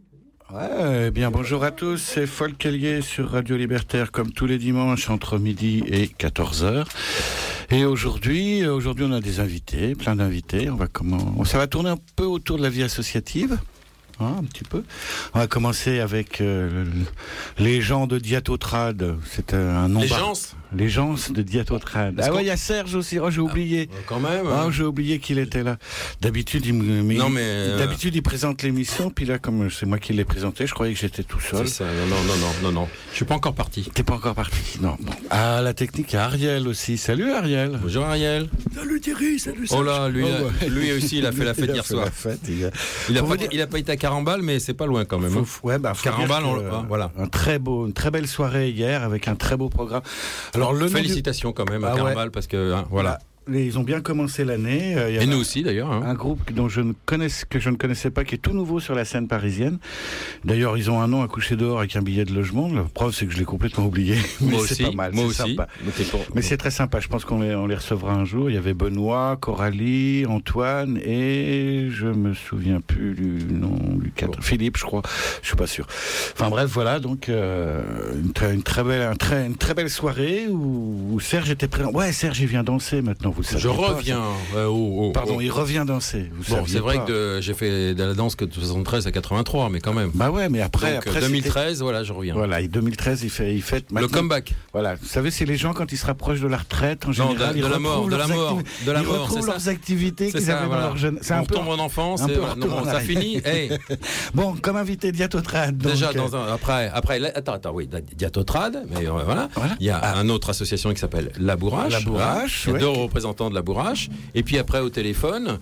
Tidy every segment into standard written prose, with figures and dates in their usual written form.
Ouais, bien bonjour à tous, c'est Folk Kellier sur Radio Libertaire comme tous les dimanches entre midi et 14h. Et aujourd'hui on a des invités, plein d'invités. Ça va tourner un peu autour de la vie associative. Un petit peu. On va commencer avec les gens de Diatotrad. C'est un nom. Les gens de Diatotrad. Ah ouais, il y a Serge aussi. Oh, j'ai oublié. Quand même. Oh, j'ai oublié qu'il était là. D'habitude, il présente l'émission. Puis là, comme c'est moi qui l'ai présenté, je croyais que j'étais tout seul. C'est ça. Non. Je suis pas encore parti. T'es pas encore parti. Non. Bon. Ah, la technique, il y a Ariel aussi. Salut Ariel. Bonjour Ariel. Salut Thierry. Salut Serge. Oh là, lui aussi, il a fait la fête hier soir. Il a pas été à Carambal, mais c'est pas loin quand même. Carambal, voilà. Une très belle soirée hier avec un très beau programme. Alors félicitations quand même à Carambal parce que voilà. Ils ont bien commencé l'année. Et nous aussi d'ailleurs. Un groupe que je ne connaissais pas, qui est tout nouveau sur la scène parisienne. D'ailleurs, ils ont un nom à coucher dehors avec un billet de logement. La preuve, c'est que je l'ai complètement oublié. Moi c'est aussi. Pas mal. Moi c'est aussi. Sympa. Mais c'est très sympa. Je pense qu'on les recevra un jour. Il y avait Benoît, Coralie, Antoine et je me souviens plus du nom du cadre. Philippe, je crois. Je suis pas sûr. Enfin bref, voilà. Donc une très belle soirée où Serge était présent. Ouais, Serge, il vient danser maintenant. Je reviens. Pardon, il revient danser. C'est vrai que j'ai fait de la danse que de 73 à 83, mais quand même. Bah ouais, mais après 2013, voilà, je reviens. Voilà, et 2013, il fait le comeback. Voilà, vous savez, c'est les gens quand ils se rapprochent de la retraite en général, de la mort, ils retrouvent leurs activités qu'ils avaient dans leur jeune. On retombe en enfance. Ça finit. Bon, comme invité Diatotrad. Déjà après, attends, oui, Diatotrad, mais voilà. Il y a une autre association qui s'appelle La Bourrache. Il y a deux représentants de La Bourrache, et puis après au téléphone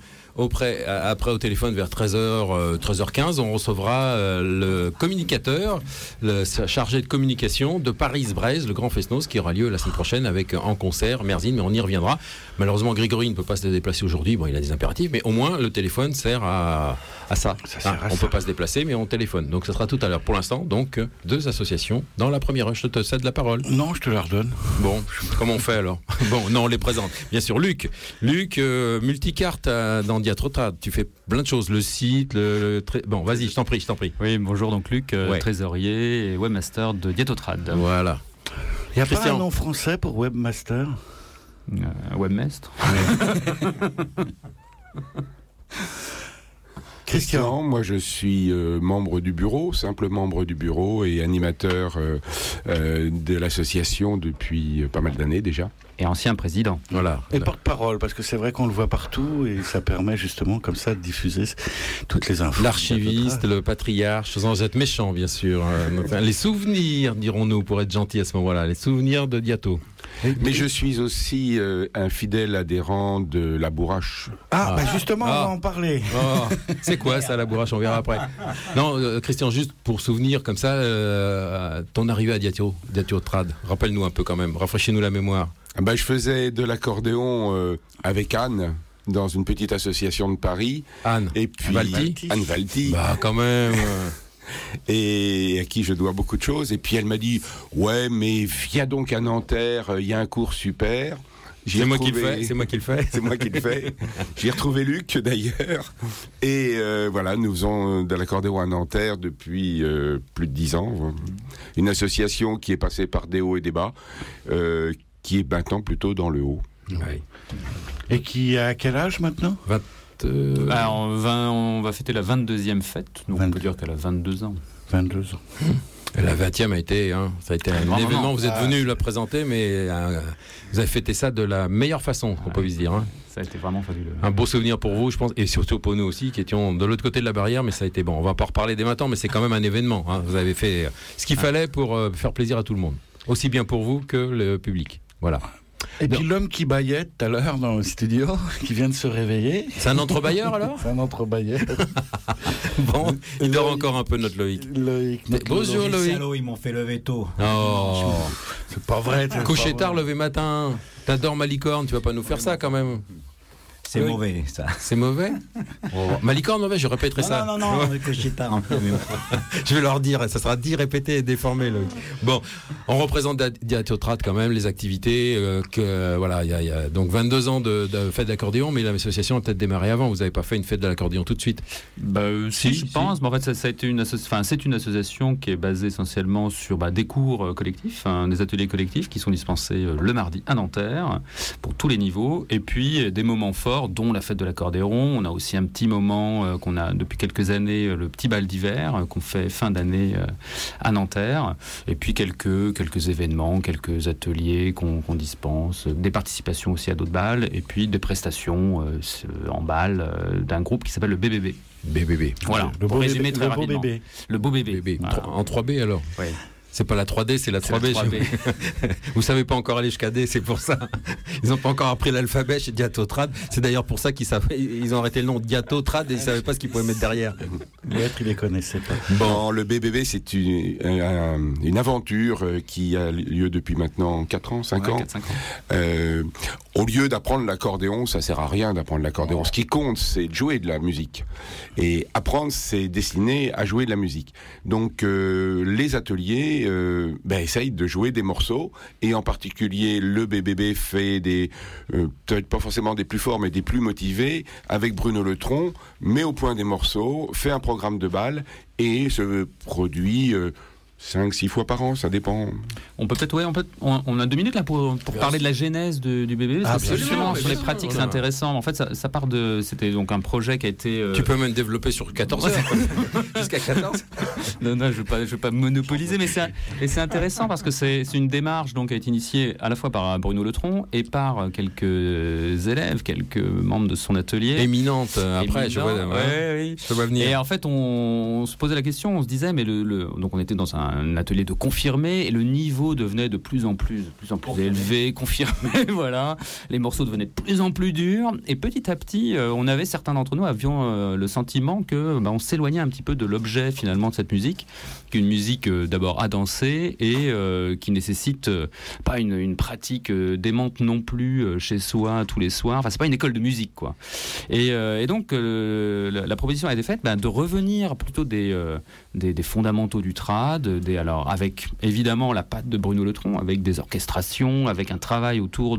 vers 13h15, on recevra le communicateur, le chargé de communication de Paris-Brest, le Grand Fest-Noz, qui aura lieu la semaine prochaine avec en concert Merzine, mais on y reviendra. Malheureusement, Grégory ne peut pas se déplacer aujourd'hui, il a des impératifs, mais au moins le téléphone sert à ça. On peut pas se déplacer, mais on téléphone. Donc ça sera tout à l'heure. Pour l'instant, donc deux associations dans la première heure. Je te cède la parole. Non, je te la redonne. Bon, comment on fait alors? Bon, non, on les présente. Bien sûr, Luc, multicarte dans Diatotrad. Tu fais plein de choses. Le site, bon, vas-y, je t'en prie. Oui, bonjour, donc Luc, trésorier et webmaster de Diatotrad. Voilà. Il n'y a pas un nom français pour webmaster? Webmaster. Christian, moi je suis simple membre du bureau et animateur de l'association depuis pas mal d'années déjà. Et ancien président. Voilà. Et porte-parole, parce que c'est vrai qu'on le voit partout et ça permet justement comme ça de diffuser toutes les infos. L'archiviste, le patriarche, sans être méchant bien sûr. Les souvenirs, dirons-nous, pour être gentil à ce moment-là, les souvenirs de Diato. Mais je suis aussi un fidèle adhérent de La Bourrache. Justement, on va en parler. C'est quoi ça, La Bourrache? On verra après. Non, Christian, juste pour souvenir comme ça, ton arrivée à Diatotrad, rappelle-nous un peu quand même, rafraîchis-nous la mémoire. Je faisais de l'accordéon avec Anne dans une petite association de Paris. Anne Valti. Bah quand même. Et à qui je dois beaucoup de choses. Et puis elle m'a dit ouais, mais viens donc à Nanterre, il y a un cours super. C'est moi qui le fais. J'ai retrouvé Luc d'ailleurs. Et voilà, nous faisons de l'accordéon à Nanterre depuis plus de 10 ans. Une association qui est passée par des hauts et des bas, qui est maintenant plutôt dans le haut. Ouais. Et qui a quel âge maintenant? On va fêter la 22e fête, donc on peut dire qu'elle a 22 ans. 22 ans. La 20e ça a été un événement, vous êtes venu la présenter, mais vous avez fêté ça de la meilleure façon, on peut se dire. Ça a été vraiment fabuleux. Un beau souvenir pour vous, je pense, et surtout pour nous aussi, qui étions de l'autre côté de la barrière, mais ça a été bon. On va pas reparler dès maintenant, mais c'est quand même un événement. Vous avez fait ce qu'il fallait pour faire plaisir à tout le monde. Aussi bien pour vous que le public. Voilà. Et puis l'homme qui baillait tout à l'heure dans le studio, qui vient de se réveiller. C'est un entrebâilleur alors? C'est un entrebâilleur. Bon, il dort encore un peu notre Loïc. Bonjour Loïc. Salaud, ils m'ont fait lever tôt. Oh, c'est pas vrai. Coucher tard, lever matin. T'adores ma licorne, tu vas pas nous faire ça quand même. C'est mauvais, ça. C'est mauvais. Malicorne mauvais, je répéterai ça. Non, que je sais pas un peu. Je vais leur dire, ça sera dit, répété et déformé. Bon, on représente Diatotrad quand même, les activités. Voilà, il y a donc 22 ans de fête d'accordéon, mais l'association a peut-être démarré avant. Vous n'avez pas fait une fête de l'accordéon tout de suite? Si, je pense. Mais en fait, ça a été c'est une association qui est basée essentiellement sur des cours collectifs, des ateliers collectifs qui sont dispensés le mardi à Nanterre pour tous les niveaux. Et puis des moments forts, dont la fête de l'accordéon. On a aussi un petit moment qu'on a depuis quelques années, le petit bal d'hiver qu'on fait fin d'année à Nanterre. Et puis quelques événements, quelques ateliers qu'on dispense, des participations aussi à d'autres balles, et puis des prestations en balle d'un groupe qui s'appelle le BBB. BBB. Voilà, pour résumer très rapidement. Le beau bébé. Voilà. En 3B alors. Oui. C'est pas la 3D, c'est la 3B. Vous savez pas encore aller jusqu'à D, c'est pour ça. Ils n'ont pas encore appris l'alphabet chez Diatotrad. C'est d'ailleurs pour ça ils ont arrêté le nom Diatotrad et ils savaient pas ce qu'ils pouvaient mettre derrière. L'être, ils les connaissaient pas. Bon, le BBB, c'est une aventure qui a lieu depuis maintenant 4 ans, 5 ans. 4-5 ans. Au lieu d'apprendre l'accordéon, ça sert à rien d'apprendre l'accordéon. Ce qui compte, c'est de jouer de la musique. Et apprendre, c'est destiner à jouer de la musique. Donc, les ateliers essayent de jouer des morceaux, et en particulier le BBB fait des peut-être pas forcément des plus forts, mais des plus motivés, avec Bruno Letron, met au point des morceaux, fait un programme de bal et se produit 5-6 fois par an, ça dépend. On peut peut-être, on a 2 minutes là pour parler de la genèse du BBB. Absolument, sur les pratiques, c'est intéressant. En fait, ça part c'était donc un projet qui a été. Tu peux même développer sur 14 heures, jusqu'à 14. Non, je vais pas monopoliser, mais c'est intéressant parce que c'est une démarche donc qui a été initiée à la fois par Bruno Letron et par quelques élèves, quelques membres de son atelier. Éminente. Après, je vois. Oui. Je vois venir. Et en fait, on se posait la question, on se disait, mais donc on était dans un atelier de confirmés et le niveau devenait de plus en plus élevé, confirmé, voilà. Les morceaux devenaient de plus en plus durs et petit à petit, certains d'entre nous avions le sentiment que on s'éloignait un petit peu de l'objet finalement de cette musique, qu'une musique d'abord à danser et qui nécessite pas une pratique démente non plus chez soi tous les soirs. Enfin, c'est pas une école de musique, quoi. Et donc la proposition a été faite de revenir plutôt des fondamentaux du trad, alors avec évidemment la patte de Bruno Letron, avec des orchestrations, avec un travail autour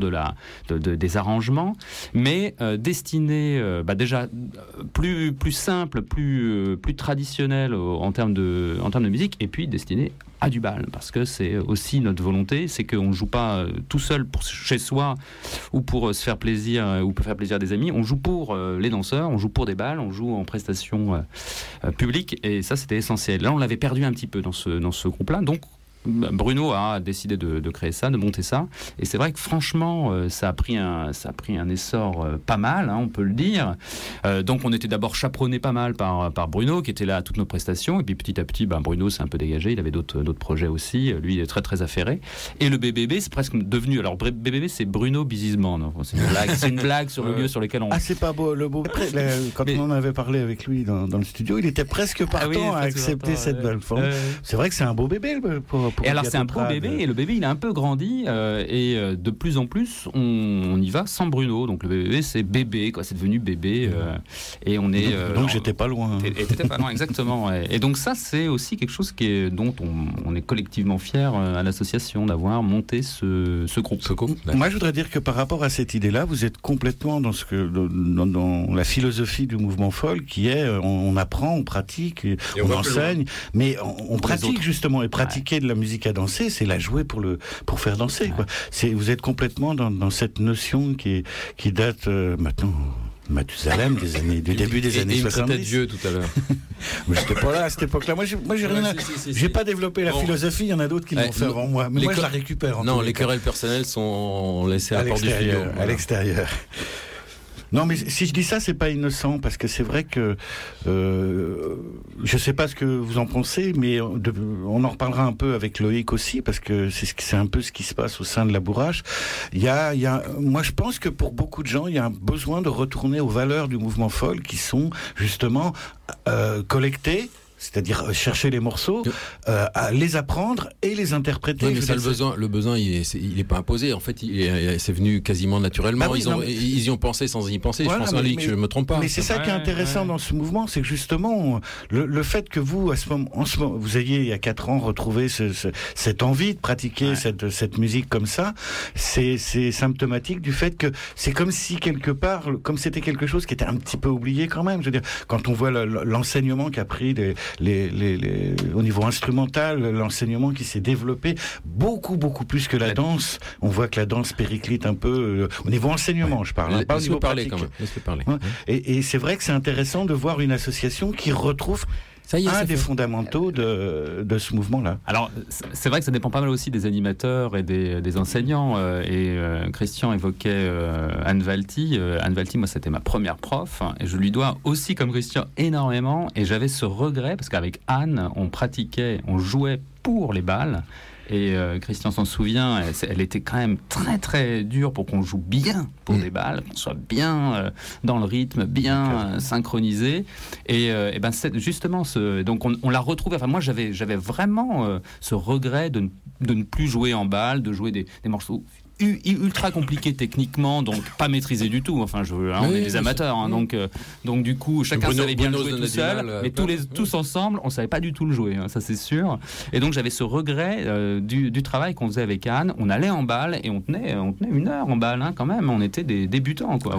des arrangements, mais destiné déjà plus simple, plus traditionnel en termes de musique, et puis destiné à du bal, parce que c'est aussi notre volonté, c'est qu'on ne joue pas tout seul chez soi ou pour se faire plaisir ou pour faire plaisir à des amis, on joue pour les danseurs, on joue pour des balles, on joue en prestations publiques, et ça c'était essentiel. Là on l'avait perdu un petit peu dans ce groupe-là, donc Bruno a décidé de créer ça, de monter ça, et c'est vrai que franchement ça a pris un essor pas mal, on peut le dire. Donc on était d'abord chaperonné pas mal par Bruno qui était là à toutes nos prestations, et puis petit à petit Bruno s'est un peu dégagé, il avait d'autres projets aussi, lui il est très très affairé, et le BBB c'est presque devenu, alors BBB c'est Bruno Bizisement, c'est une blague sur le lieu sur lequel on... c'est pas beau, le beau quand on en avait parlé avec lui dans le studio, il était presque partant à accepter cette belle forme. C'est vrai que c'est un beau bébé et alors c'est un beau bébé, et le bébé il a un peu grandi, et de plus en plus on y va sans Bruno, donc le BBB c'est bébé, quoi, c'est devenu bébé, et on est... donc j'étais pas loin. Et t'étais pas loin, exactement. Et donc ça c'est aussi quelque chose dont on est collectivement fiers à l'association, d'avoir monté ce groupe. Moi je voudrais dire que par rapport à cette idée-là, vous êtes complètement dans la philosophie du mouvement folk, qui est on apprend, on pratique, on enseigne, mais on pratique justement, et pratiquer de la musique à danser, c'est la jouer pour faire danser, quoi. Vous êtes complètement dans cette notion qui date maintenant Mathusalem du début des années 70. Il me vieux tout à l'heure. Mais j'étais pas là à cette époque-là. Moi j'ai rien j'ai pas développé la philosophie, il y en a d'autres qui l'ont fait avant moi, mais moi je la récupère. Non, les querelles personnelles sont laissées à la porte du studio. À l'extérieur. Non, mais si je dis ça, c'est pas innocent, parce que c'est vrai que je sais pas ce que vous en pensez, mais on en reparlera un peu avec Loïc aussi, parce que c'est un peu ce qui se passe au sein de la Bourrache. Moi, je pense que pour beaucoup de gens, il y a un besoin de retourner aux valeurs du mouvement folk, qui sont justement collectées c'est-à-dire chercher les morceaux, à les apprendre et les interpréter. Oui, mais ça, le besoin, il est pas imposé. En fait, c'est venu quasiment naturellement. Ils y ont pensé sans y penser. Voilà, je pense que je me trompe pas. Mais c'est ça qui est intéressant dans ce mouvement, c'est que justement, le fait que vous, en ce moment, vous ayez il y a 4 ans retrouvé cette envie de pratiquer cette musique comme ça, c'est symptomatique du fait que c'est comme si quelque part, comme c'était quelque chose qui était un petit peu oublié quand même. Je veux dire, quand on voit l'enseignement qu'a pris au niveau instrumental, l'enseignement qui s'est développé beaucoup plus que la danse. On voit que la danse périclite un peu au niveau enseignement, je parle, pas au niveau pratique. Laisse-le parler. Et c'est vrai que c'est intéressant de voir une association qui retrouve un des fondamentaux de ce mouvement-là. Alors, c'est vrai que ça dépend pas mal aussi des animateurs et des enseignants. Christian évoquait Anne Valty. Anne Valty, moi, c'était ma première prof. Et je lui dois aussi, comme Christian, énormément. Et j'avais ce regret, parce qu'avec Anne, on jouait pour les balles. Et Christian s'en souvient, elle était quand même très très dure pour qu'on joue bien pour des balles, qu'on soit bien dans le rythme, bien synchronisé. Et ben justement, donc on l'a retrouvé. Enfin moi j'avais vraiment ce regret de ne plus jouer en balle, de jouer des morceaux ultra compliqué techniquement, donc pas maîtrisé du tout. Enfin, on est des amateurs, hein, donc du coup, chacun savait bien le jouer tout seul, mais tous ensemble, on savait pas du tout le jouer, hein, ça c'est sûr. Et donc j'avais ce regret du travail qu'on faisait avec Anne. On allait en balle et on tenait 1 heure en balle, hein, quand même. On était des débutants, quoi,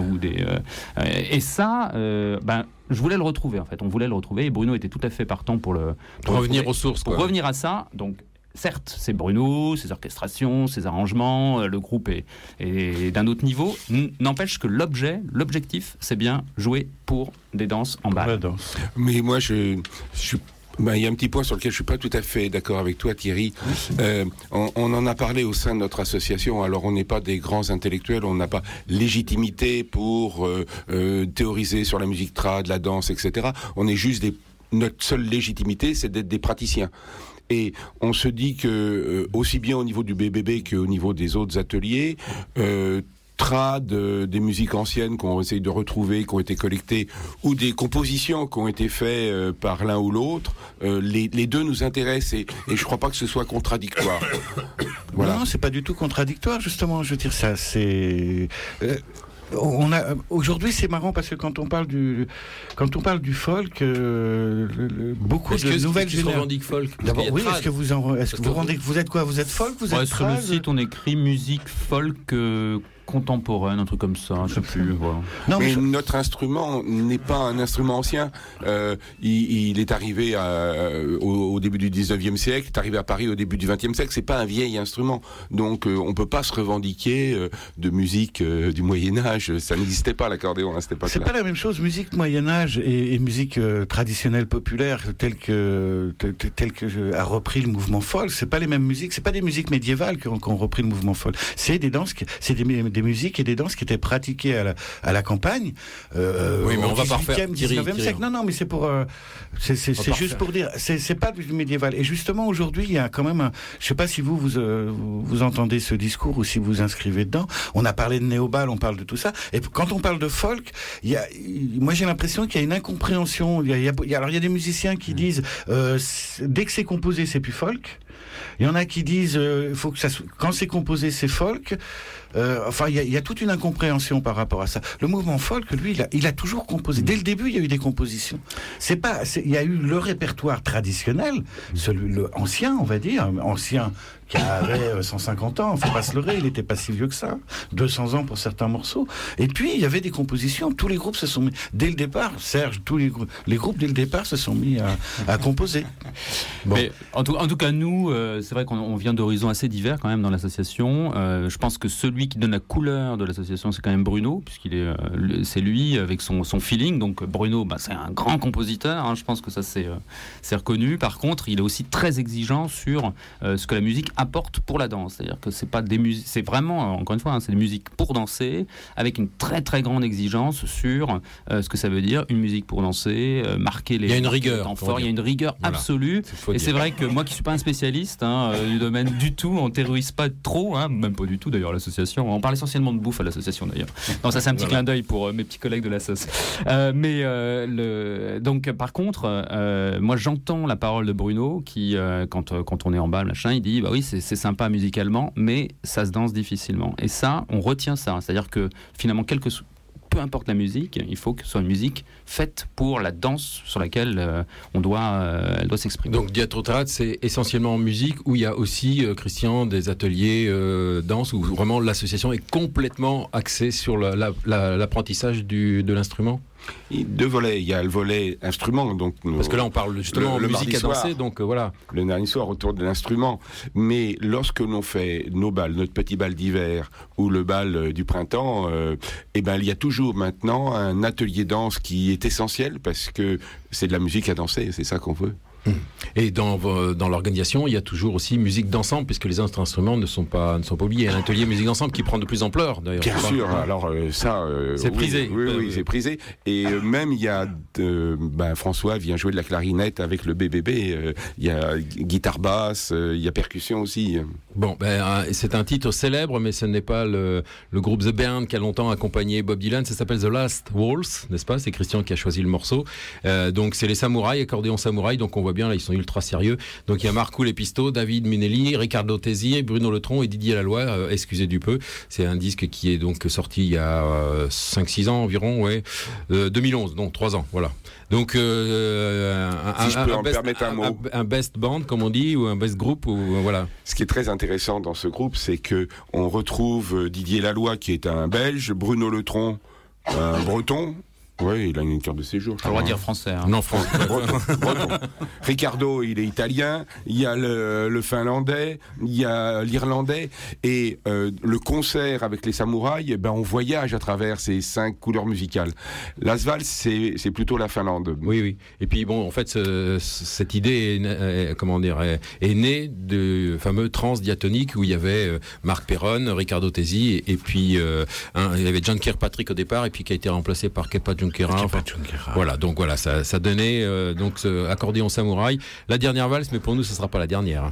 et ça, je voulais le retrouver en fait. On voulait le retrouver et Bruno était tout à fait partant pour revenir aux sources, pour revenir à ça. Donc certes, c'est Bruno, ses orchestrations, ses arrangements, le groupe est d'un autre niveau. N'empêche que l'objectif, c'est bien jouer pour des danses en balle. Mais moi, il y a un petit point sur lequel je suis pas tout à fait d'accord avec toi, Thierry. On en a parlé au sein de notre association. Alors, on n'est pas des grands intellectuels, on n'a pas légitimité pour théoriser sur la musique trad, la danse, etc. On est juste notre seule légitimité, c'est d'être des praticiens. Et on se dit que aussi bien au niveau du BBB qu'au niveau des autres ateliers, trad, des musiques anciennes qu'on essaye de retrouver, qui ont été collectées, ou des compositions qui ont été faites par l'un ou l'autre, les deux nous intéressent et je crois pas que ce soit contradictoire. Voilà. Non, c'est pas du tout contradictoire, justement. Je veux dire, ça, c'est... Aujourd'hui, c'est marrant parce que quand on parle du folk, beaucoup de nouvelles générations. folk. D'abord, oui. Est-ce que vous êtes quoi? Vous êtes folk? Vous êtes sur le site, on écrit musique folk contemporaine, un truc comme ça, je sais plus. Voilà. Non, mais notre instrument n'est pas un instrument ancien. Il est arrivé au début du 19e siècle, il est arrivé à Paris au début du 20e siècle. C'est pas un vieil instrument, donc on peut pas se revendiquer de musique du Moyen Âge. Ça n'existait pas, l'accordéon à cette époque-là. C'est pas la même chose, musique Moyen Âge et musique traditionnelle populaire telle que a repris le mouvement folk. C'est pas les mêmes musiques, c'est pas des musiques médiévales qui ont repris le mouvement folk. C'est des danses, c'est des musiques et des danses qui étaient pratiquées à la campagne. Oui, mais on va pas refaire 19e siècle. Non, mais c'est pour, c'est juste pour dire, c'est pas du médiéval. Et justement, aujourd'hui, il y a quand même je sais pas si vous entendez ce discours ou si vous inscrivez dedans. On a parlé de néo-bal, on parle de tout ça. Et quand on parle de folk, moi j'ai l'impression qu'il y a une incompréhension. Il y a des musiciens qui disent, dès que c'est composé, c'est plus folk. Il y en a qui disent, faut que quand c'est composé, c'est folk. Il y a toute une incompréhension par rapport à ça. Le mouvement folk, lui, il a toujours composé. Dès le début, il y a eu des compositions. Il y a eu le répertoire traditionnel, le ancien, on va dire, ancien qui avait 150 ans, faut pas se leurrer, il n'était pas si vieux que ça, 200 ans pour certains morceaux. Et puis, il y avait des compositions, tous les groupes se sont mis, dès le départ, Serge, tous les groupes, dès le départ, se sont mis à composer. Bon. Mais en tout cas, nous, c'est vrai qu'on vient d'horizons assez divers quand même dans l'association. Je pense que celui qui donne la couleur de l'association, c'est quand même Bruno, c'est lui avec son feeling. Donc Bruno, c'est un grand compositeur, hein, je pense que ça c'est reconnu. Par contre, il est aussi très exigeant sur ce que la musique apporte pour la danse. C'est-à-dire que c'est pas des musiques, c'est vraiment, encore une fois, c'est des musiques pour danser, avec une très très grande exigence sur ce que ça veut dire, une musique pour danser, marquer les. Il y a une rigueur. Temps fort, il y a une rigueur absolue. Et c'est vrai que moi qui suis pas un spécialiste du domaine du tout, on terrorise pas trop, même pas du tout d'ailleurs l'association. On parle essentiellement de bouffe à l'association d'ailleurs. Non, ça c'est un petit clin d'œil pour mes petits collègues de l'association. Donc par contre, moi j'entends la parole de Bruno qui, quand on est en bas, machin, il dit bah oui c'est sympa musicalement, mais ça se danse difficilement. Et ça, on retient ça. C'est-à-dire que finalement peu importe la musique, il faut que ce soit une musique faite pour la danse sur laquelle elle doit s'exprimer. Donc Diatrotrad, c'est essentiellement en musique, où il y a aussi, Christian, des ateliers danse, où vraiment l'association est complètement axée sur l'apprentissage de l'instrument. Deux volets, il y a le volet instrument, donc parce que là on parle justement de musique à danser, donc voilà. Le dernier soir autour de l'instrument, mais lorsque l'on fait nos balles, notre petit bal d'hiver ou le bal du printemps, il y a toujours maintenant un atelier danse qui est essentiel parce que c'est de la musique à danser, c'est ça qu'on veut. Et dans l'organisation, il y a toujours aussi musique d'ensemble, puisque les autres instruments ne sont pas oubliés. Il y a un atelier musique d'ensemble qui prend de plus en ampleur, d'ailleurs. Bien sûr, alors ça... c'est prisé. Oui, c'est prisé. Et même, il y a... François vient jouer de la clarinette avec le BBB. Il y a guitare basse, il y a percussion aussi. Bon, c'est un titre célèbre, mais ce n'est pas le groupe The Band qui a longtemps accompagné Bob Dylan. Ça s'appelle The Last Waltz, n'est-ce pas? C'est Christian qui a choisi le morceau. Donc, c'est les samouraïs, accordéon samouraï. Donc, on voit bien, là, ils sont ultra sérieux. Donc, il y a Marco Lepisto, David Minelli, Riccardo Tesi, Bruno Letron et Didier Laloy. Excusez du peu. C'est un disque qui est donc sorti il y a 5-6 ans environ, 2011, donc 3 ans, voilà. Donc, un best band, comme on dit, ou un best group, ou voilà. Ce qui est très intéressant dans ce groupe, c'est que on retrouve Didier Laloy, qui est un Belge, Bruno Letron, un Breton. Oui, il a une carte de séjour. Pas le droit de dire français. Non, français. Breton. Ricardo, il est italien. Il y a le finlandais. Il y a l'irlandais. Et le concert avec les samouraïs, on voyage à travers ces 5 couleurs musicales. L'Asval, c'est plutôt la Finlande. Oui. Et puis bon, en fait, cette idée est née de fameux transdiatonique où il y avait Marc Perron, Riccardo Tesi, et puis il y avait John Kirkpatrick au départ, et puis qui a été remplacé par Kepa Junquera. Voilà, donc voilà, ça donnait donc ce accordéon samouraï. La dernière valse, mais pour nous, ce ne sera pas la dernière.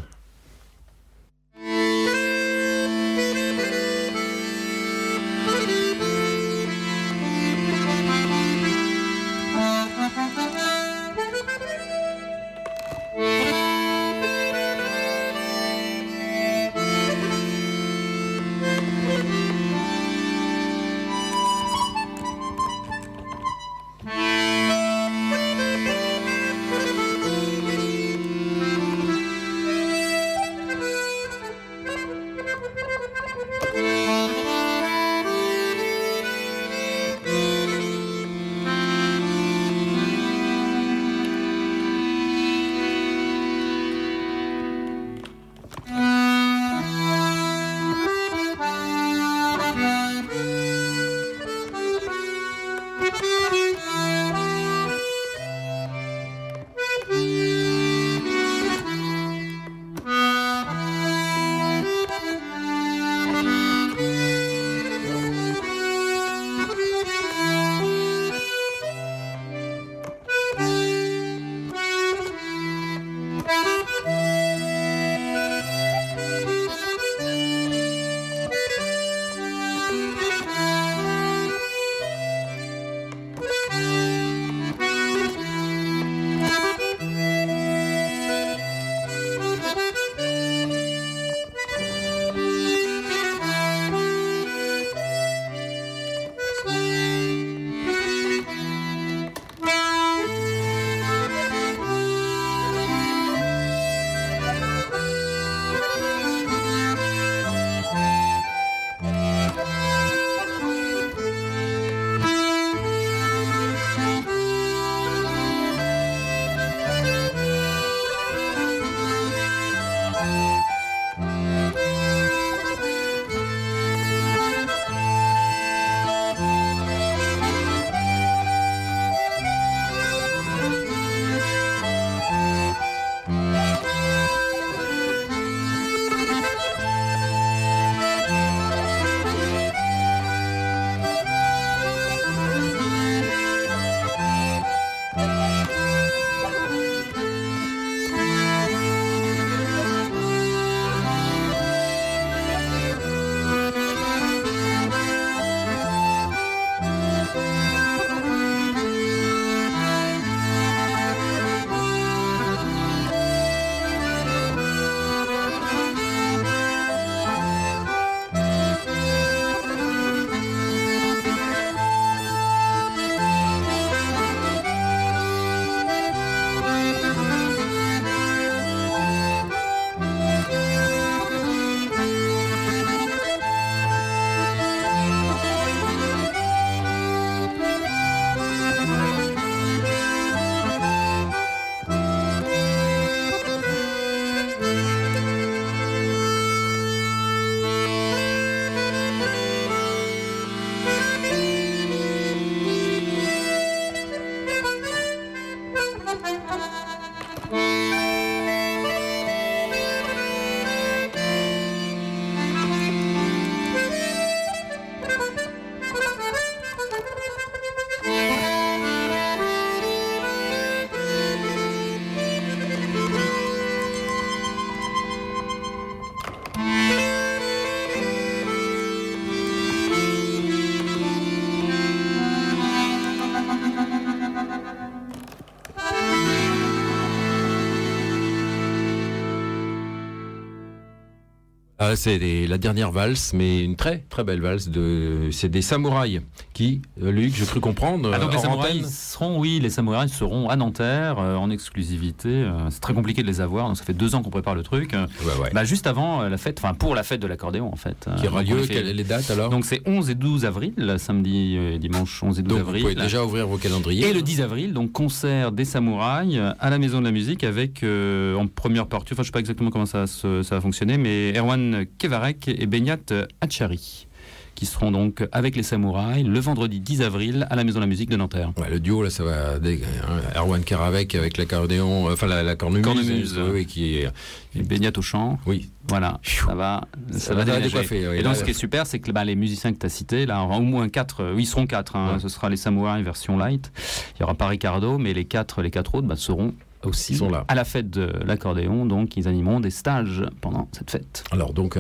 C'est la dernière valse, mais une très très belle valse. C'est des samouraïs qui, Luc, je cru comprendre. Donc les samouraïs seront à Nanterre en exclusivité. C'est très compliqué de les avoir, donc ça fait 2 ans qu'on prépare le truc. Ouais. Juste avant la fête, pour la fête de l'accordéon en fait. Qui aura lieu, quelles les dates alors? Donc c'est 11 et 12 avril, samedi et dimanche 11 et 12 avril. Vous pouvez déjà ouvrir vos calendriers. Et le 10 avril, donc concert des samouraïs à la Maison de la Musique avec en première partie, je ne sais pas exactement comment ça va fonctionner, mais Erwan Kevarek et Benyat Hatchari qui seront donc avec les samouraïs le vendredi 10 avril à la Maison de la Musique de Nanterre. Ouais, le duo là, ça va. Erwan Kevarek avec l'accordéon, la cornemuse, et Benyat au chant. Oui. Voilà, ça va décoiffer. Et donc, ce qui est super, c'est que les musiciens que tu as cités, là, au moins 4, ils seront 4. Ouais. Ce sera les samouraïs version light. Il n'y aura pas Ricardo, mais les 4 autres seront aussi là à la fête de l'accordéon, donc ils animeront des stages pendant cette fête. Alors donc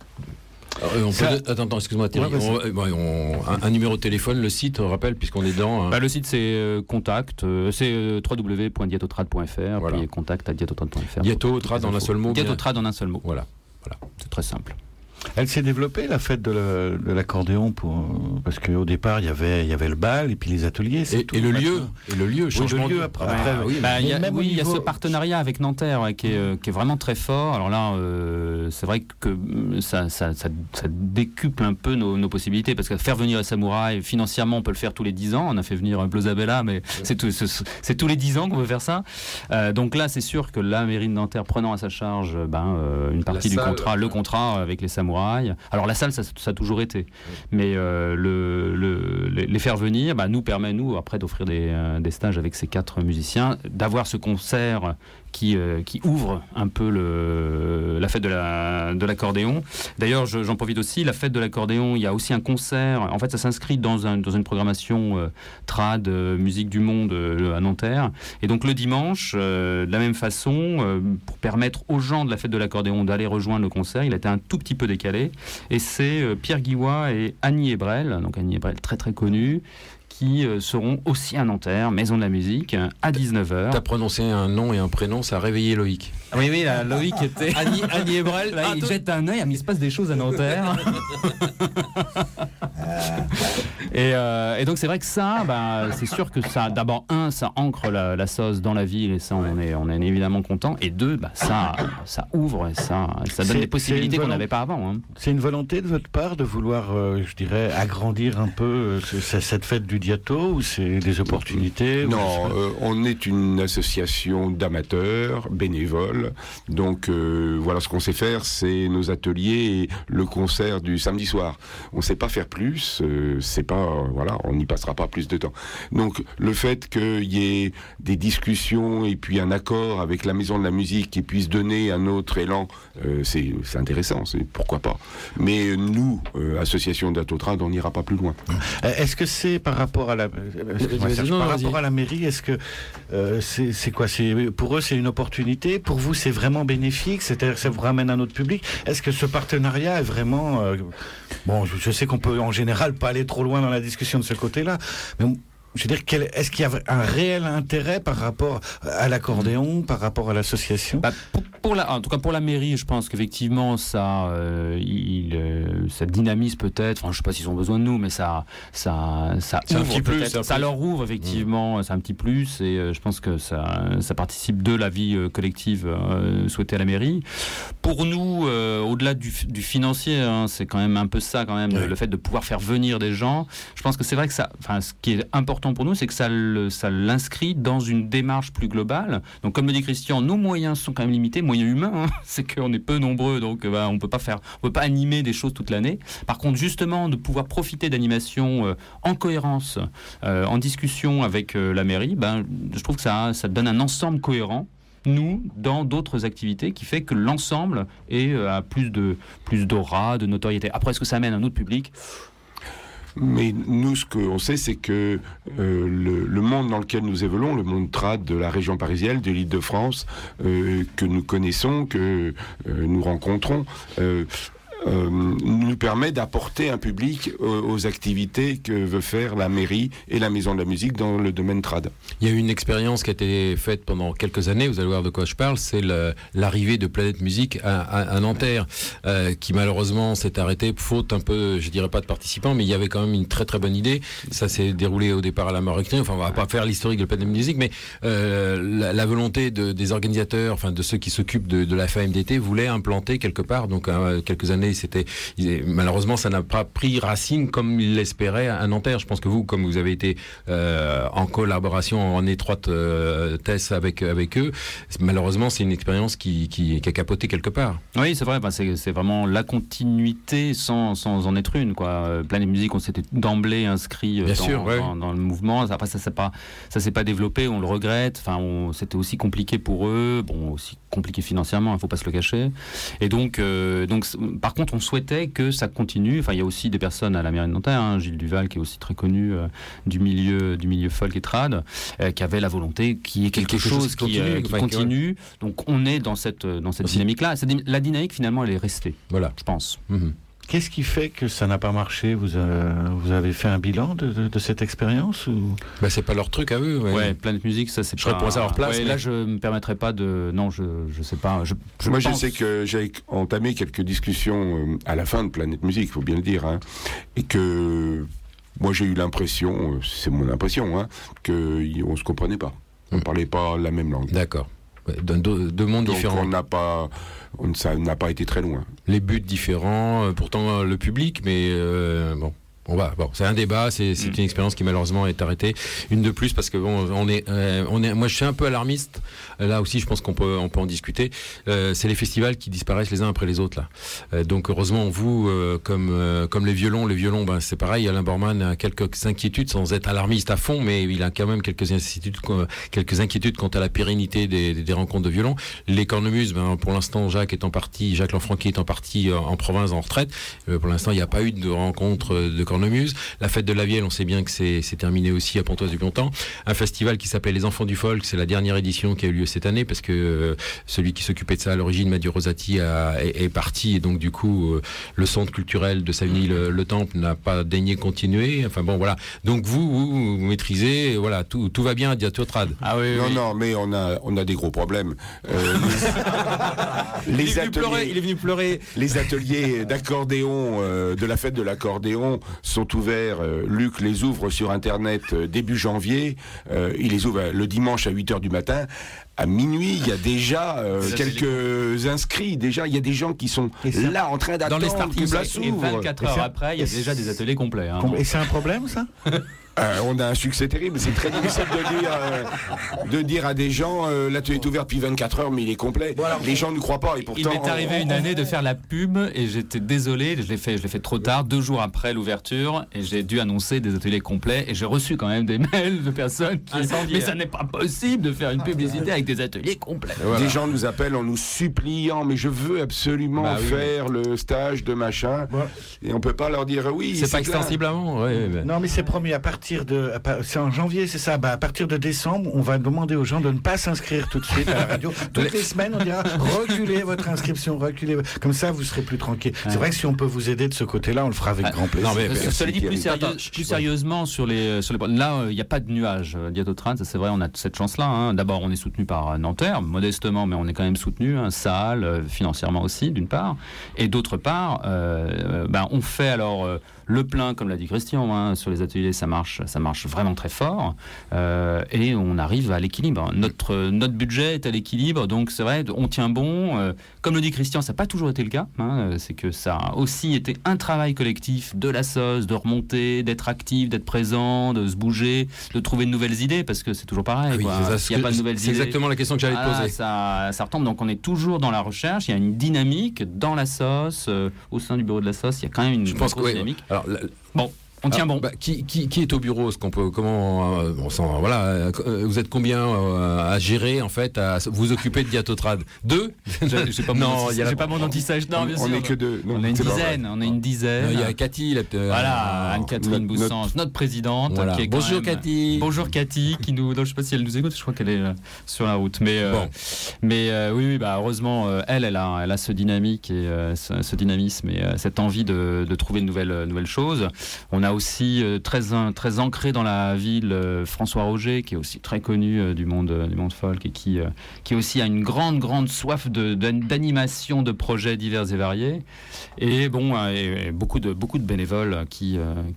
attends, excuse-moi Thierry, un numéro de téléphone, le site, on rappelle puisqu'on est dedans. Le site c'est contact, c'est www.diatotrad.fr, voilà. Puis contact@diatotrad.fr. Diatotrad en un seul mot. Diatotrad en un seul mot. Voilà. C'est très simple. Elle s'est développée, la fête de l'accordéon, parce qu'au départ, il y avait le bal et puis les ateliers. Et le lieu, changement de lieu. Il y a ce partenariat avec Nanterre qui est vraiment très fort. Alors là, c'est vrai que ça décuple un peu nos possibilités, parce que faire venir les samouraïs, financièrement, on peut le faire tous les 10 ans. On a fait venir Blosabella, mais c'est tous les 10 ans qu'on veut faire ça. Donc là, c'est sûr que la mairie de Nanterre, prenant à sa charge une partie du contrat, le contrat avec les samouraïs. Alors la salle, ça a toujours été, mais les faire venir nous permet, après, d'offrir des stages avec ces 4 musiciens, d'avoir ce concert qui ouvre un peu la fête de l'accordéon. D'ailleurs, j'en profite aussi, la fête de l'accordéon, il y a aussi un concert, en fait ça s'inscrit dans une programmation trad, musique du monde à Nanterre, et donc le dimanche, de la même façon, pour permettre aux gens de la fête de l'accordéon d'aller rejoindre le concert, il a été un tout petit peu décalé, et c'est Pierre Guillois et Annie Ebrel, donc Annie Ebrel très très connue, qui seront aussi à Nanterre, Maison de la Musique, à 19h. Tu as prononcé un nom et un prénom, ça a réveillé Loïc. Oui, Loïc était... Annie Ebrel, il jette un œil, mais il se passe des choses à Nanterre. Et donc c'est vrai que ça, c'est sûr que ça, d'abord, ça ancre la sauce dans la ville, et ça, on est évidemment content. Et 2, ça ouvre, et ça donne des possibilités qu'on n'avait pas avant. C'est une volonté de votre part de vouloir, je dirais, agrandir un peu cette fête du Diato, ou c'est des opportunités? Non, on est une association d'amateurs, bénévoles. Donc voilà, ce qu'on sait faire, c'est nos ateliers et le concert du samedi soir. On ne sait pas faire plus, on n'y passera pas plus de temps. Donc le fait qu'il y ait des discussions et puis un accord avec la Maison de la Musique qui puisse donner un autre élan, c'est intéressant, pourquoi pas. Mais nous, association d'Atotrad, on n'ira pas plus loin. Est-ce que c'est par rapport à la mairie, est-ce que c'est quoi, pour eux c'est une opportunité, pour vous c'est vraiment bénéfique, c'est-à-dire que ça vous ramène un autre public? Est-ce que ce partenariat est vraiment je sais qu'on peut en général pas aller trop loin dans la discussion de ce côté-là, mais je veux dire, est-ce qu'il y a un réel intérêt par rapport à l'accordéon, par rapport à l'association? En tout cas pour la mairie, je pense qu'effectivement ça dynamise peut-être. Je ne sais pas s'ils ont besoin de nous, mais ça ouvre peut-être. Ça leur ouvre effectivement. C'est un petit plus, et je pense que ça participe de la vie collective souhaitée à la mairie. Pour nous, au-delà du financier, c'est quand même un peu ça quand même, le fait de pouvoir faire venir des gens. Je pense que c'est vrai que ce qui est important pour nous, c'est que ça l'inscrit dans une démarche plus globale. Donc, comme le dit Christian, nos moyens sont quand même limités, moyens humains, c'est qu'on est peu nombreux, donc on peut pas animer des choses toute l'année. Par contre, justement, de pouvoir profiter d'animation en cohérence, en discussion avec la mairie, je trouve que ça donne un ensemble cohérent, nous, dans d'autres activités, qui fait que l'ensemble a plus d'aura, de notoriété. Après, est-ce que ça amène un autre public ? Mais nous, ce qu'on sait, c'est que le monde dans lequel nous évoluons, le monde trad de la région parisienne, de l'Île-de-France, que nous connaissons, que nous rencontrons, nous permet d'apporter un public aux activités que veut faire la mairie et la Maison de la Musique dans le domaine trad. Il y a eu une expérience qui a été faite pendant quelques années, vous allez voir de quoi je parle, c'est l'arrivée de Planète Musique à Nanterre, qui malheureusement s'est arrêtée faute un peu, je dirais pas de participants, mais il y avait quand même une très très bonne idée. Ça s'est déroulé au départ à la Maroquinerie, enfin on va pas faire l'historique de Planète Musique, mais la volonté des organisateurs, enfin de ceux qui s'occupent de la FAMDT voulait implanter quelque part, donc quelques années, malheureusement ça n'a pas pris racine comme ils l'espéraient à Nanterre. Je pense que vous, comme vous avez été en collaboration, en étroite test avec eux, malheureusement c'est une expérience qui a capoté quelque part. Oui, c'est vrai, c'est vraiment la continuité sans en être une, quoi. Planète Musique, on s'était d'emblée inscrit dans le mouvement. Après ça s'est pas développé, on le regrette. Enfin, c'était aussi compliqué pour eux, aussi compliqué financièrement, il faut pas se le cacher. Et donc par contre, on souhaitait que ça continue. Enfin, il y a aussi des personnes à la mairie de Nanterre, Gilles Duval, qui est aussi très connu du milieu folk et trad, qui avait la volonté qu'il y ait quelque chose qui continue. Donc, on est dans cette dynamique-là. La dynamique, finalement, elle est restée. Voilà, je pense. Mm-hmm. Qu'est-ce qui fait que ça n'a pas marché ? Vous avez fait un bilan de cette expérience ou... C'est pas leur truc à eux. Ouais, Planète Musique, ça c'est pas... Je serais pour ça à leur place. Ouais, mais... Là, je me permettrais pas de... Non, je sais pas. Je sais que j'ai entamé quelques discussions à la fin de Planète Musique, il faut bien le dire, et que moi j'ai eu l'impression, c'est mon impression, qu'on se comprenait pas. On parlait pas la même langue. D'accord. Deux mondes différents. Ça n'a pas été très loin. Les buts différents, pourtant le public, mais bon. C'est un débat, c'est une expérience qui malheureusement est arrêtée. Une de plus parce que moi je suis un peu alarmiste. Là aussi, je pense qu'on peut en discuter. C'est les festivals qui disparaissent les uns après les autres là. Donc heureusement vous, comme les violons, c'est pareil. Alain Bormann a quelques inquiétudes sans être alarmiste à fond, mais il a quand même quelques inquiétudes quant à la pérennité des rencontres de violon. Les cornemuses, pour l'instant, Jacques Lanfranchi étant parti en province en retraite. Pour l'instant, il n'y a pas eu de rencontre de cornemuse. La fête de la Vielle, on sait bien que c'est terminé aussi à Pontoise-du-Pontant. Un festival qui s'appelle Les Enfants du Folk, c'est la dernière édition qui a eu lieu cette année parce que celui qui s'occupait de ça à l'origine, Mathieu Rosati, est parti et donc du coup le centre culturel de Savigny le Temple n'a pas daigné continuer. Enfin bon voilà. Donc vous maîtrisez, voilà, tout va bien à Diatotrad. Ah oui. Non, mais on a des gros problèmes. Il est venu pleurer. Les ateliers d'accordéon de la fête de l'accordéon sont ouverts, Luc les ouvre sur Internet début janvier, il les ouvre le dimanche à 8h du matin. À minuit, il y a déjà quelques inscrits. Déjà, il y a des gens qui sont là en train d'attendre que ça s'ouvre. Et 24 heures après, il y a déjà des ateliers complets. Et c'est un problème, ça ? On a un succès terrible. C'est très difficile de dire à des gens l'atelier est ouvert depuis 24 heures, mais il est complet. Voilà. Les gens ne croient pas. Et pourtant, il m'est arrivé une année de faire la pub et j'étais désolé. Je l'ai fait trop tard, 2 jours après l'ouverture, et j'ai dû annoncer des ateliers complets. Et j'ai reçu quand même des mails de personnes qui mais ça n'est pas possible de faire une publicité avec des ateliers complets. Voilà. Des gens nous appellent en nous suppliant, mais je veux absolument faire le stage de machin. Voilà. Et on peut pas leur dire oui. C'est pas extensible avant. Non, mais c'est promis. C'est en janvier, c'est ça. À partir de décembre, on va demander aux gens de ne pas s'inscrire tout de suite à la radio. Toutes les semaines, on dira reculez votre inscription, reculez. Comme ça, vous serez plus tranquille. C'est vrai que si on peut vous aider de ce côté-là, on le fera avec grand plaisir. Non, mais cela dit, plus sérieusement sur les là, il n'y a pas de nuage. Diatotrad, ça c'est vrai, on a cette chance-là. D'abord, on est soutenu par Nanterre, modestement, mais on est quand même soutenu, salle, financièrement aussi, d'une part, et d'autre part, on fait alors le plein, comme l'a dit Christian, sur les ateliers, ça marche vraiment très fort, et on arrive à l'équilibre. Notre budget est à l'équilibre, donc c'est vrai, on tient bon. Comme le dit Christian, ça n'a pas toujours été le cas. C'est que ça a aussi été un travail collectif de la SOS, de remonter, d'être actif, d'être présent, de se bouger, de trouver de nouvelles idées, parce que c'est toujours pareil. S'il n'y a pas de nouvelles idées, c'est exactement la question que j'allais te poser. Ça retombe, donc on est toujours dans la recherche. Il y a une dynamique dans la SOS, au sein du bureau de la SOS, il y a quand même une grosse dynamique. Alors, On tient bon. Qui est au bureau? Est-ce qu'on peut, vous êtes combien à gérer en fait, à vous occuper de Diatotrad? 2? J'ai pas mon anti-sèche. Non, bien sûr. On n'est que 2. On a une dizaine. Il y a Cathy. Voilà, Anne-Catherine Boussange, notre présidente. Voilà. Qui est Bonjour Cathy. Bonjour Cathy, qui nous. Je sais pas si elle nous écoute. Je crois qu'elle est sur la route. Mais oui, heureusement, elle a ce dynamique et ce dynamisme et cette envie de trouver de nouvelles choses. On a aussi très ancré dans la ville François Roger, qui est aussi très connu du monde folk et qui aussi a une grande soif d'animation de projets divers et variés. Et beaucoup de bénévoles qui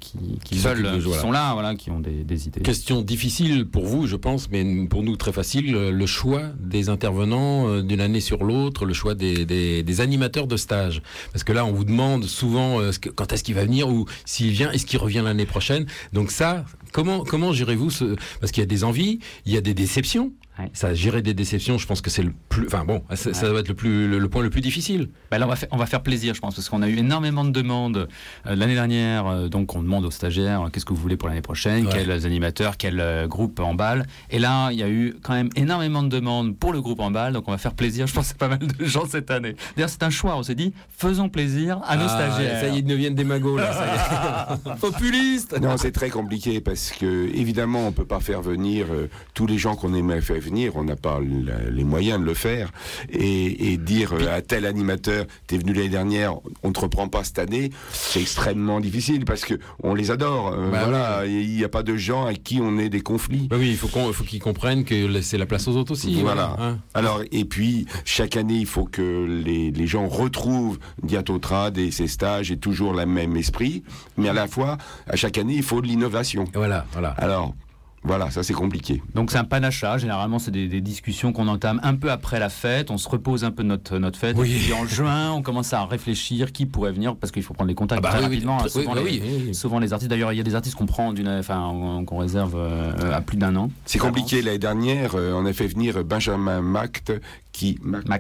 sont là, voilà, qui ont des idées. Question difficile pour vous, je pense, mais pour nous très facile, le choix des intervenants d'une année sur l'autre, le choix des animateurs de stage. Parce que là, on vous demande souvent quand est-ce qu'il va venir, ou s'il vient, est-ce qu'il revient l'année prochaine. Donc ça, comment gérez-vous parce qu'il y a des envies, il y a des déceptions. Ouais. Ça, gérer des déceptions, je pense que c'est le plus. Enfin bon, ça doit être le point le plus difficile. Là, on va faire plaisir, je pense, parce qu'on a eu énormément de demandes l'année dernière. Donc, on demande aux stagiaires qu'est-ce que vous voulez pour l'année prochaine, quels animateurs, quel groupe en balle. Et là, il y a eu quand même énormément de demandes pour le groupe en balle. Donc, on va faire plaisir. Je pense que c'est pas mal de gens cette année. D'ailleurs, c'est un choix. On s'est dit, faisons plaisir à nos stagiaires. Ça y est, ils deviennent des magots là. Ça y est. Populistes. Non, c'est très compliqué parce que évidemment, on peut pas faire venir tous les gens qu'on aimerait faire venir, on n'a pas les moyens de le faire, et dire à tel animateur, t'es venu l'année dernière, on te reprend pas cette année, c'est extrêmement difficile parce que on les adore. Il n'y a pas de gens à qui on ait des conflits. Oui, il faut qu'ils comprennent que c'est la place aux autres aussi. Voilà. Alors, et puis chaque année, il faut que les gens retrouvent Diatotrad et ses stages et toujours le même esprit, mais à la fois, à chaque année, il faut de l'innovation. Voilà. Alors, voilà, ça c'est compliqué. Donc c'est un panachat, généralement c'est des discussions qu'on entame un peu après la fête, on se repose un peu de notre fête, oui. Et puis en juin on commence à réfléchir qui pourrait venir, parce qu'il faut prendre les contacts très rapidement. Souvent les artistes, d'ailleurs il y a des artistes qu'on prend qu'on réserve à plus d'un an. C'est compliqué, l'année dernière on a fait venir Benjamin Mac qui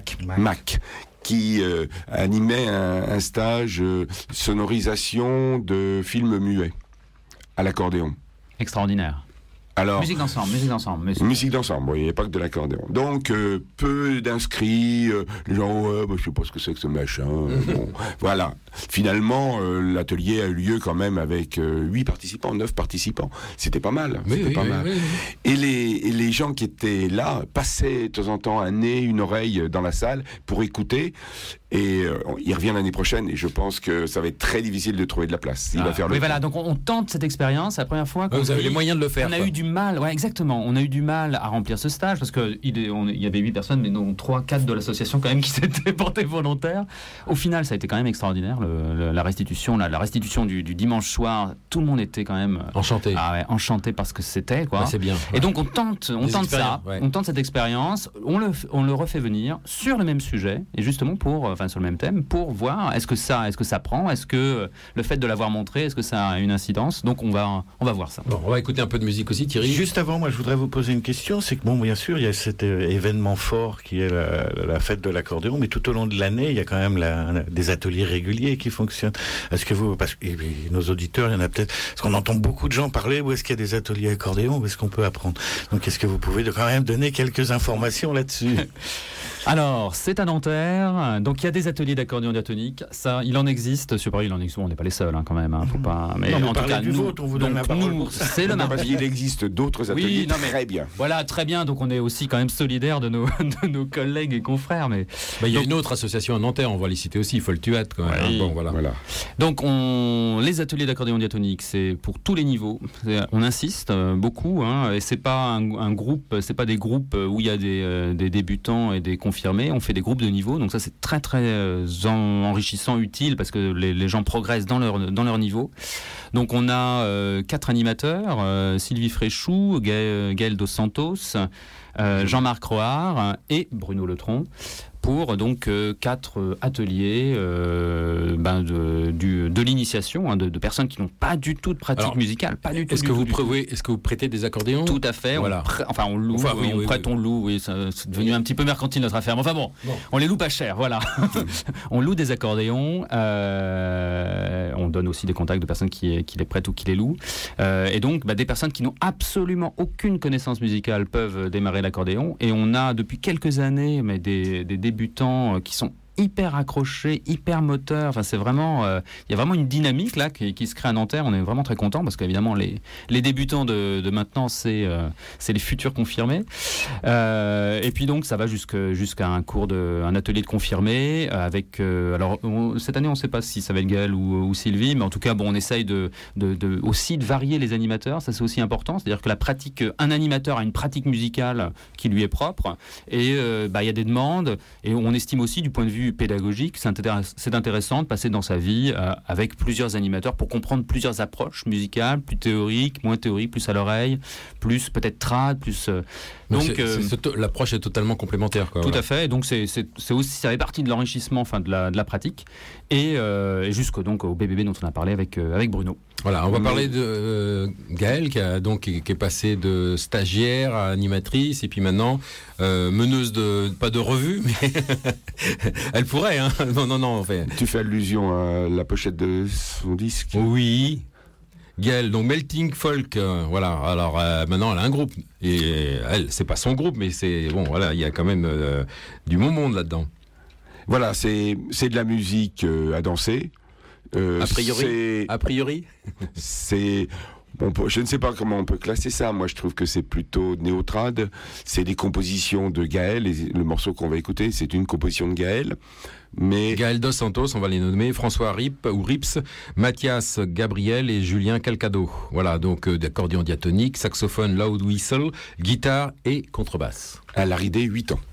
animait un stage sonorisation de films muets à l'accordéon. Extraordinaire. Alors, musique d'ensemble. Musique d'ensemble, oui, il n'y a pas que de l'accordéon. Donc, peu d'inscrits, les gens, je sais pas ce que c'est que ce machin. Bon, voilà. Finalement, l'atelier a eu lieu quand même avec 9 participants. C'était pas mal. Mal. Et les gens qui étaient là passaient de temps en temps un nez, une oreille dans la salle pour écouter. Et il revient l'année prochaine, et je pense que ça va être très difficile de trouver de la place. Il va faire voilà, donc on tente cette expérience. La première fois, vous avez les moyens de le faire. On a eu du mal, exactement. On a eu du mal à remplir ce stage parce que il y avait 8 personnes, mais non 3-4 de l'association quand même qui s'étaient portés volontaires. Au final, ça a été quand même extraordinaire. La restitution du dimanche soir, tout le monde était quand même enchanté. Enchanté parce que c'était quoi. C'est bien. Et donc on tente ça, on tente cette expérience. On le refait venir sur le même sujet et justement sur le même thème, pour voir est-ce que ça prend, est-ce que le fait de l'avoir montré, est-ce que ça a une incidence. Donc on va voir ça. Bon, on va écouter un peu de musique aussi, Thierry. Juste avant, moi je voudrais vous poser une question, c'est que bien sûr il y a cet événement fort qui est la fête de l'accordéon, mais tout au long de l'année il y a quand même des ateliers réguliers qui fonctionnent. Est-ce que parce que nos auditeurs, il y en a peut-être, parce qu'on entend beaucoup de gens parler, où est-ce qu'il y a des ateliers accordéon, où est-ce qu'on peut apprendre. Donc est-ce que vous pouvez quand même donner quelques informations là-dessus? Alors, c'est à Nanterre. Donc, il y a des ateliers d'accordéon diatonique. Ça, il en existe. Sur Paris, il en existe. On n'est pas les seuls, quand même. Faut pas. Mais en tout cas, on vous donne la parole pour ça. C'est le mardi. Il existe d'autres ateliers très bien. Voilà, très bien. Donc, on est aussi quand même solidaires de nos collègues et confrères. Mais il y a une autre association à Nanterre. On va les citer aussi. Il faut le tuat quand même. Oui. Bon, voilà. Donc, les ateliers d'accordéon diatonique, c'est pour tous les niveaux. On insiste beaucoup. Et c'est pas un groupe. C'est pas des groupes où il y a des débutants et des confirmés. On fait des groupes de niveau, donc ça c'est très enrichissant, utile, parce que les gens progressent dans leur niveau. Donc on a 4 animateurs, Sylvie Fréchou, Gaël Dos Santos, Jean-Marc Roard et Bruno Letron, pour donc 4 ateliers de l'initiation, de personnes qui n'ont pas du tout de pratique musicale, pas du tout. Est-ce que vous prêtez des accordéons ? Tout à fait. Voilà. On loue, on loue. Oui, c'est devenu un petit peu mercantile notre affaire. Mais enfin bon, on les loue pas cher, voilà. On loue des accordéons. On donne aussi des contacts de personnes qui les prêtent ou qui les louent. Et donc, des personnes qui n'ont absolument aucune connaissance musicale peuvent démarrer l'accordéon. Et on a depuis quelques années des débutants qui sont hyper accrochés, hyper moteurs. Enfin, c'est vraiment, il y a vraiment une dynamique là qui se crée à Nanterre. On est vraiment très contents parce qu'évidemment les débutants de maintenant, c'est les futurs confirmés. Et puis donc ça va jusqu'à un atelier de confirmés avec. Alors cette année, on ne sait pas si ça va être Gaël ou Sylvie, mais en tout cas, on essaye aussi de varier les animateurs. Ça, c'est aussi important. C'est-à-dire que un animateur a une pratique musicale qui lui est propre, et il y a des demandes, et on estime aussi du point de vue pédagogique, c'est intéressant de passer dans sa vie avec plusieurs animateurs pour comprendre plusieurs approches musicales, plus théoriques, moins théoriques, plus à l'oreille, plus peut-être trad, plus. Donc l'approche est totalement complémentaire. Tout à fait. Et donc c'est aussi, ça fait partie de l'enrichissement, de la pratique, et jusqu'au donc au BBB dont on a parlé avec Bruno. Voilà, on va parler de Gaëlle qui est passée de stagiaire à animatrice et puis maintenant meneuse pas de revue, mais elle pourrait. Hein. Non. Enfin. Tu fais allusion à la pochette de son disque. Oui. Gaëlle, donc Melting Folk, voilà. Alors maintenant, elle a un groupe et c'est pas son groupe, mais c'est bon. Voilà, il y a quand même du bon monde là-dedans. Voilà, c'est de la musique à danser. A priori, c'est. Bon, je ne sais pas comment on peut classer ça. Moi, je trouve que c'est plutôt néo-trad. C'est des compositions de Gaël. Et le morceau qu'on va écouter, c'est une composition de Gaël. Mais Gaël Dos Santos, on va les nommer, François Rips, Mathias Gabriel et Julien Calcado. Voilà, donc d'accordéon diatonique, saxophone loud whistle, guitare et contrebasse. Elle a ridé 8 ans.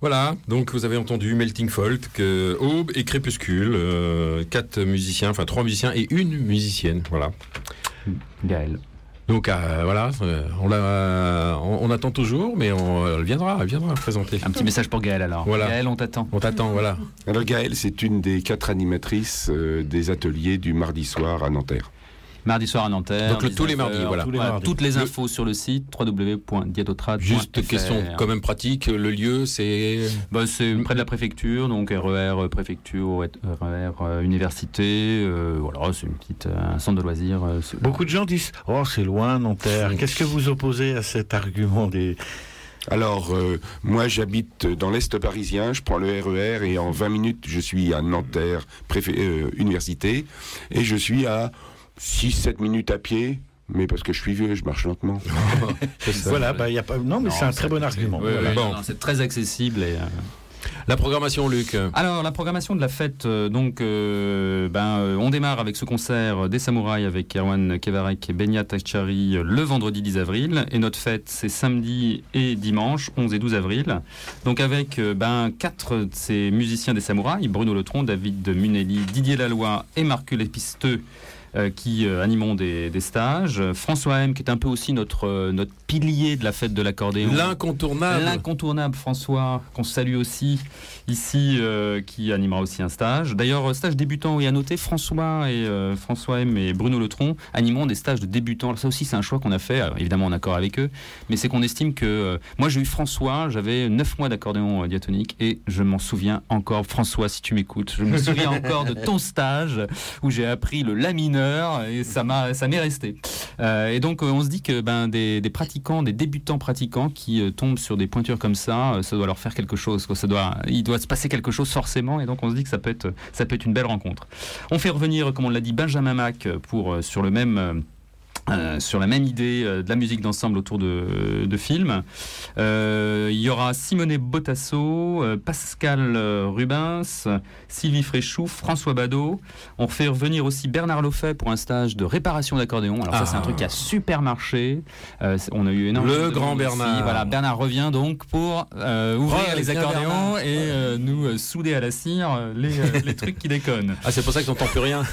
Voilà, donc vous avez entendu Melting Folk, Aube et Crépuscule, 3 musiciens et une musicienne, voilà. Gaëlle. Donc voilà, on attend toujours, mais elle viendra présenter. Un petit message pour Gaëlle alors. Voilà. Gaëlle, on t'attend. On t'attend, voilà. Alors Gaëlle, c'est une des 4 animatrices des ateliers du mardi soir à Nanterre. Mardi soir à Nanterre. Donc tous les mardis, voilà. Toutes les infos sur le site www.diatotrad.fr. Juste question quand même pratique, le lieu c'est c'est près de la préfecture, donc RER préfecture, RER université, voilà, c'est un centre de loisirs. Beaucoup de gens disent « Oh, c'est loin Nanterre ». Qu'est-ce que vous opposez à cet argument des... Alors, moi j'habite dans l'Est parisien, je prends le RER et en 20 minutes je suis à Nanterre, université, et je suis à 6-7 minutes à pied, mais parce que je suis vieux, je marche lentement. Voilà, y a pas... Non, mais c'est un très bon argument. Voilà. C'est très accessible et... La programmation, Luc. Alors, la programmation de la fête, on démarre avec ce concert des Samouraïs avec Erwan Kevarek et Benya Tachari le vendredi 10 avril. Et notre fête, c'est samedi et dimanche, 11 et 12 avril. Donc, avec 4 de ces musiciens des Samouraïs, Bruno Letron, David Munelli, Didier Laloy et Marc Lépisteux, qui animons des stages. François M, qui est un peu aussi notre pilier de la fête de l'accordéon. L'incontournable François, qu'on salue aussi ici, qui animera aussi un stage. D'ailleurs, stage débutant, et à noter, François M et Bruno Letron animeront des stages de débutants. Alors ça aussi, c'est un choix qu'on a fait, évidemment en accord avec eux, mais c'est qu'on estime que... moi, j'ai eu François, j'avais 9 mois d'accordéon diatonique, et je m'en souviens encore, François, si tu m'écoutes, je me souviens encore de ton stage, où j'ai appris le la mineur, et ça m'est resté. Et donc, on se dit que des pratiquants, des débutants pratiquants qui tombent sur des pointures comme ça doit leur faire quelque chose. Il doit se passer quelque chose forcément, et donc on se dit que ça peut être une belle rencontre. On fait revenir, comme on l'a dit, Benjamin Mac sur la même idée de la musique d'ensemble autour de films. Il y aura Simone Botasso, Pascal Rubens, Sylvie Fréchou, François Badeau. On fait revenir aussi Bernard Loffet pour un stage de réparation d'accordéon. Alors ça, c'est un truc qui a super marché. On a eu énormément de grand Bernard. Ici. Voilà, Bernard revient donc pour ouvrir les accordéons et nous souder à la cire les trucs qui déconnent. Ah, c'est pour ça que t'entends plus rien.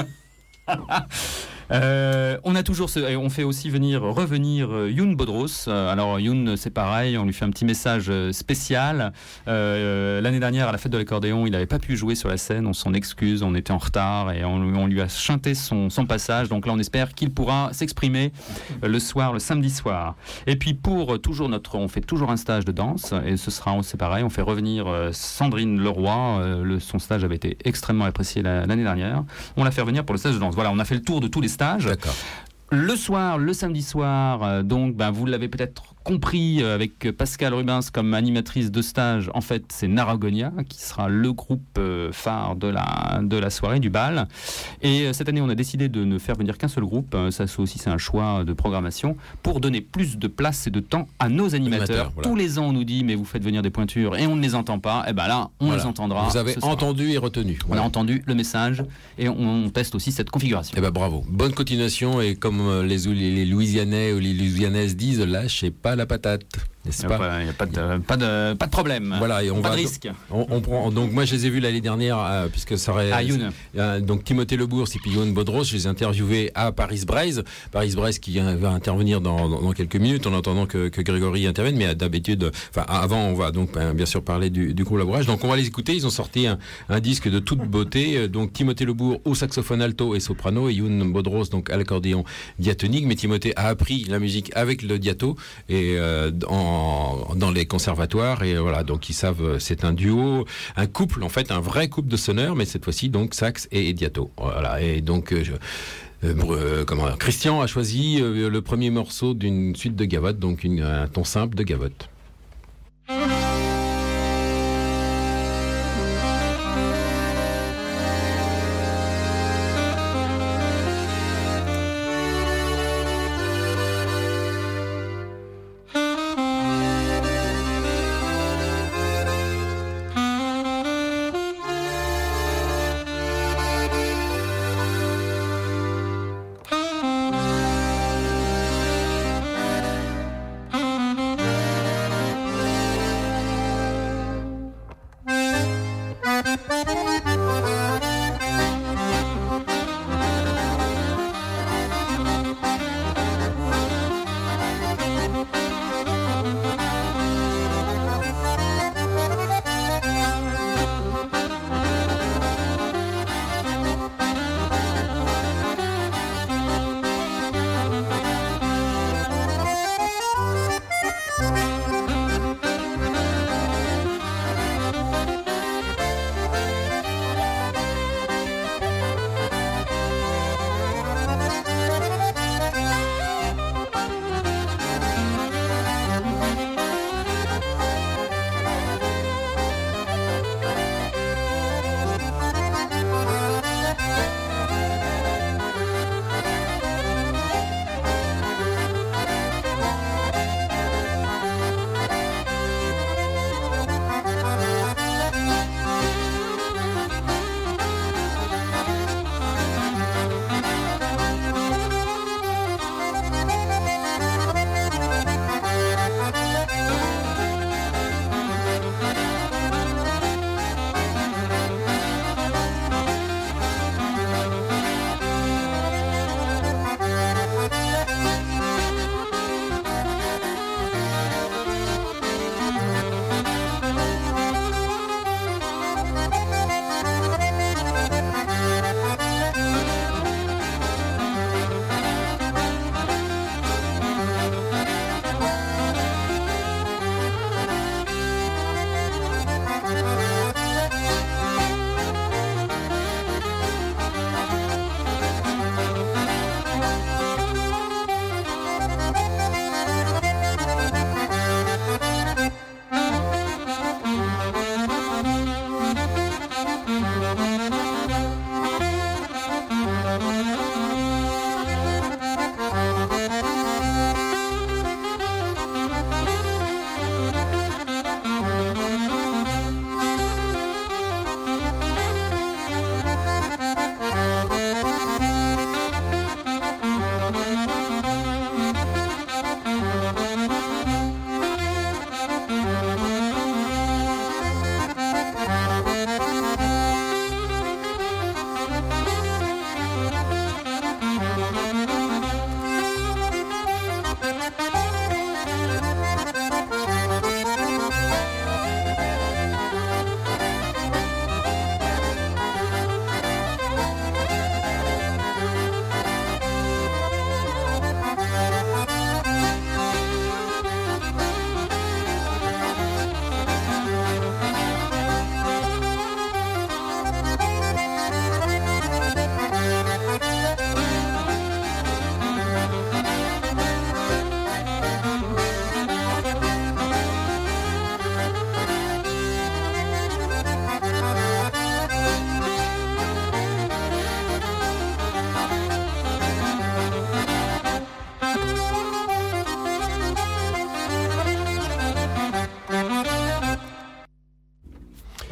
On fait aussi revenir Youn Bodros. Alors Youn, c'est pareil, on lui fait un petit message spécial. L'année dernière, à la fête de l'accordéon, il n'avait pas pu jouer sur la scène, on s'en excuse, on était en retard et on lui a chanté son passage. Donc là, on espère qu'il pourra s'exprimer le samedi soir. Et puis on fait toujours un stage de danse, et c'est pareil, on fait revenir Sandrine Leroy. Son stage avait été extrêmement apprécié l'année dernière. On l'a fait revenir pour le stage de danse. Voilà, on a fait le tour de tous les stages. D'accord. Le samedi soir, vous l'avez peut-être compris, avec Pascal Rubens comme animatrice de stage, en fait, c'est Naragonia qui sera le groupe phare de la soirée, du bal. Et cette année, on a décidé de ne faire venir qu'un seul groupe. Ça aussi, c'est un choix de programmation pour donner plus de place et de temps à nos animateurs. Voilà. Tous les ans, on nous dit, mais vous faites venir des pointures et on ne les entend pas. Et là, on les entendra. Vous avez entendu et retenu. On a entendu le message et on teste aussi cette configuration. Bravo. Bonne continuation, et comme les Louisianais ou les Louisianaises disent, lâchez pas la patate. N'est-ce pas ? Il n'y a pas de problème. Voilà, et pas de risque. On prend, donc moi je les ai vus l'année dernière, puisque ça aurait. Donc Timothée Lebourse et puis Youn Bodros, je les ai interviewés à Paris-Brest. Paris-Brest qui va intervenir dans quelques minutes, en attendant que Grégory intervienne, mais d'habitude, avant on va donc bien sûr parler du groupe Labourage. Donc on va les écouter, ils ont sorti un disque de toute beauté. Donc Timothée Lebourse au saxophone alto et soprano, et Youn Bodros donc à l'accordéon diatonique. Mais Timothée a appris la musique avec le diato et dans les conservatoires, et voilà, donc ils savent, c'est un duo, un couple en fait, un vrai couple de sonneurs, mais cette fois-ci donc sax et diato. Voilà, et donc Christian a choisi le premier morceau d'une suite de gavottes, donc un ton simple de gavotte.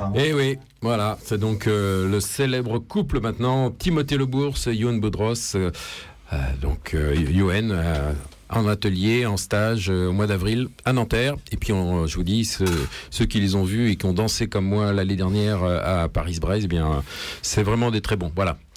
Et oui, voilà, c'est donc le célèbre couple maintenant, Timothée Lebourse et Yoann Bodros. Yoann en atelier, en stage au mois d'avril à Nanterre. Et puis je vous dis, ceux qui les ont vus et qui ont dansé comme moi l'année dernière à Paris-Brest, eh bien, c'est vraiment des très bons. Voilà.